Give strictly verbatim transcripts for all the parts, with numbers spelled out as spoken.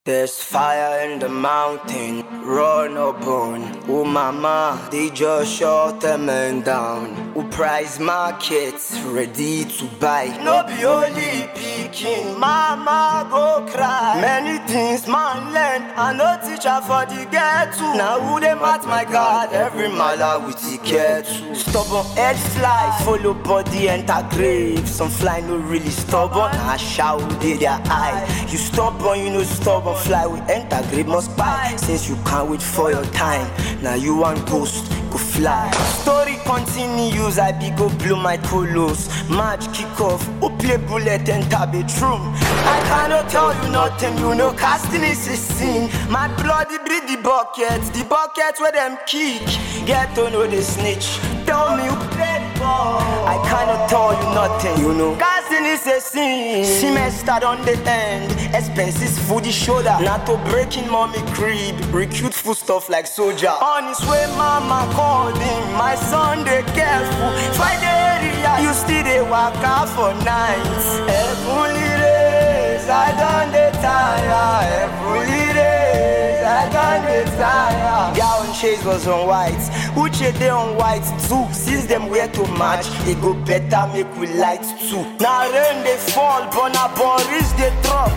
There's fire in the mountain, run or burn. Oh mama, they just shut them man down. Who price markets ready to buy? No be only picking, mama go cry. Many things man learn, I no teacher for the get to. Now who them at my God, every mala with the get to. Stubborn head fly, follow body enter grave. Some fly no really stubborn, I shout with their eye. You stubborn, you know stubborn. Fly we enter grave must buy. Since you can't wait for your time, now you want ghost go fly. Story continues, I be go blow my colos. Match kick off, who play bullet enter bedroom. I cannot tell you nothing, you know casting is a sin. My bloody breed the bucket, the bucket where them kick. Get to know the snitch, tell me who played ball. I cannot tell you nothing, you know casting is a sin. Semester on the end, expenses for the shoulder. Not to breaking mommy crib, recruit food stuff like soldier. On his way mama called him, my son they careful. Find the area, you still they walk out for nights. Every days, I done the tire. Every days, I done the tire. Gown shades was on white, Uche they on white too. Since them wear to match, it go better make we light too. Now rain they fall, but now Boris they drop.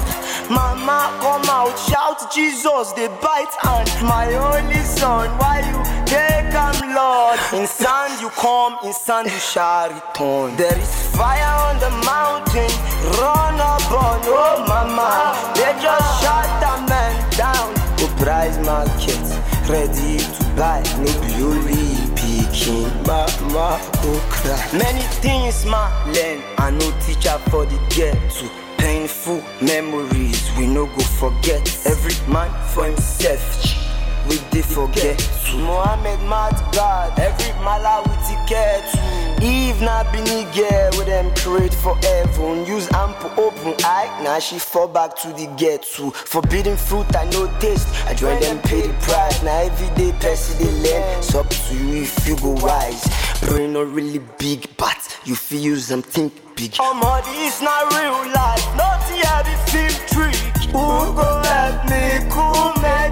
Mama come out, shout Jesus, they bite hand. My only son, why you take am Lord? In sand you come, in sand you shall return. There is fire on the mountain, run up on, oh mama. They just shut a man down. The price market, ready to buy, no beauty picking. Mama go cry. Many things ma learn, I no teacher for the get to. Painful memories we no go forget. Every man for himself, we did forget to. Mohammed mad God, every mala we ticket to. Eve na binige with them create forever. Use ample open eye, now she fall back to the get to. Forbidden fruit I no taste, I join them pay the price. Now every day person they learn, it's up to you if you go wise. Brain not really big, but you feel use them think big. Oh mother, it's not real life, not here the film trick. Who go help me cool my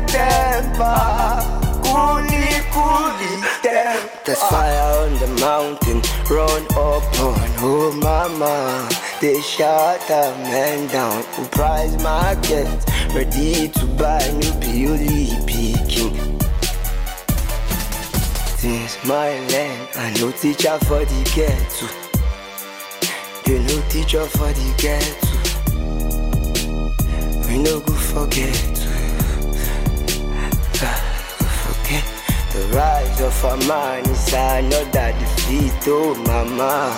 temper? Coolie, coolie temper. There's fire on the mountain, run up on, oh mama. They shut a man down, who price market, ready to buy new beauty picking. Since my land, I no teacher for the get to. You no teacher for the get to. We no go forget to. Forget the rise of a man is another defeat, oh mama.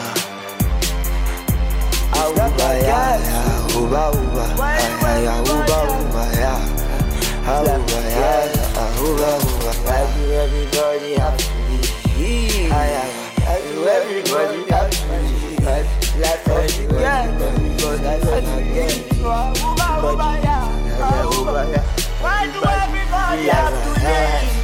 Auba ya, uba uba, ya uba uba ya, auba ya, uba uba. Why do everybody have to be here? Why do everybody have to be here? Like everybody, everybody, everybody. Why do everybody have to leave?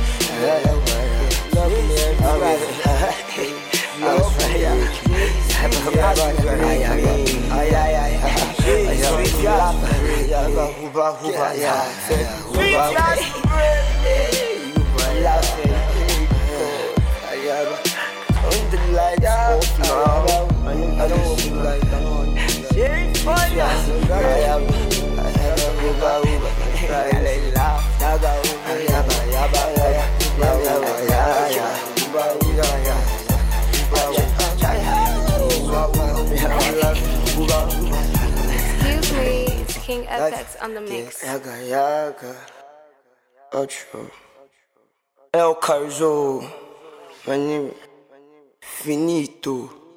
I don't want to like that one. She's funny. I am. I have a Uba Uba. I laugh. Yaga Uba Yaba Yaba Yaba Yaba Yaba. Excuse me, it's King F X on the mix. Yaga Yaga. Ocho. El Carzo. My name. Finito.